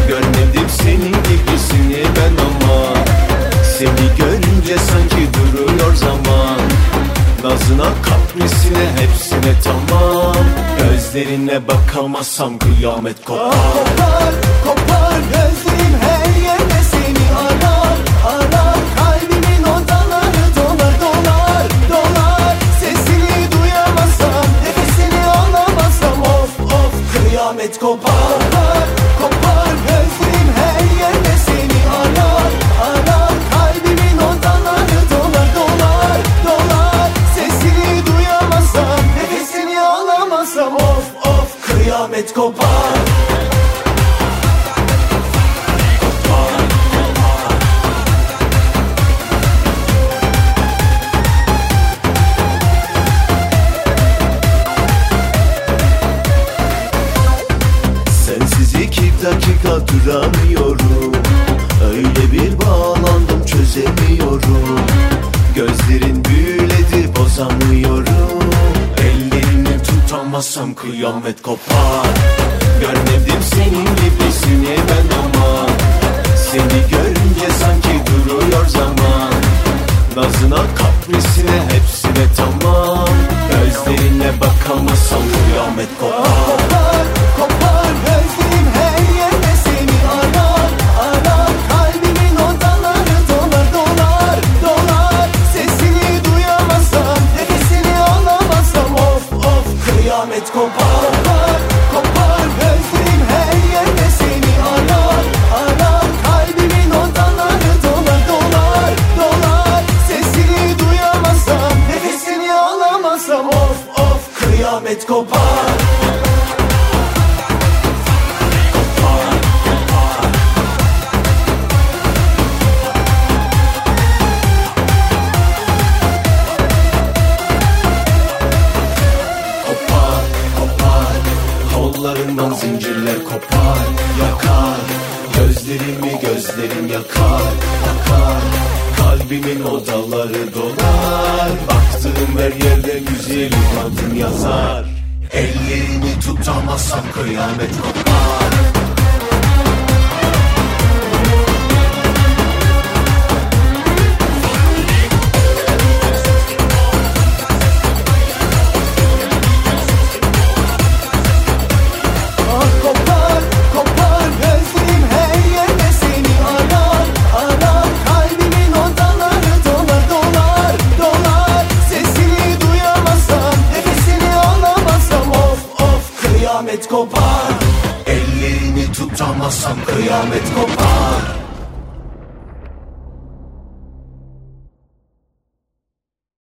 Görmedim senin gibisini ben ama seni görünce sanki duruyor zaman. Nazına kaprisine hepsine tamam. Gözlerine bakamazsam kıyamet kopar. Kopar, kopar gözlerim her yerde seni arar, arar. Kalbimin odaları dolar, dolar, dolar. Sesini duyamazsam, nefesini alamazsam of, of kıyamet kopar. Kopar, kopar gözlerim her yerde seni arar, arar. Kalbimin odaları dolar, dolar, dolar. Sesini duyamazsam, nefesini alamazsam of, of kıyamet kopar. Sensiz 2 dakika duramıyorum. Öyle bir bağlandım çözemiyorum. Gözlerin büyüledi bozamıyorum. Ellerini tutamazsam kıyamet kopar. Görmedim senin gibisini ben ama seni görünce sanki duruyor zaman. Nazına kaprisine hepsine tamam. Gözlerine bakamazsam kıyamet kopar. Kopar, kopar gözlerim her yerde seni arar, arar. Kalbimin odaları dolar, dolar, dolar. Sesini duyamazsam, nefesini alamazsam of, of kıyamet kopar. Kopar, kopar gözlerim her yerde seni arar, arar. Kalbimin odaları dolar, dolar, dolar. Sesini duyamazsam, nefesini alamazsam of, of kıyamet kopar. Kopar, kopar, kollarından zincirler kopar, yakar. Gözlerimi gözlerim yakar, yakar. Kalbimin odaları dolar. Baktığım her yerde güzelim adın yazar. Ellerini tutamazsam kıyamet kopar. Kopar, kopar gözlerim her yerde seni arar, arar. Kalbimin odaları dolar, dolar, dolar. Sesini duyamazsam, nefesini alamazsam of, of kıyamet kopar. Ellerini tutamazsam kıyamet kopar.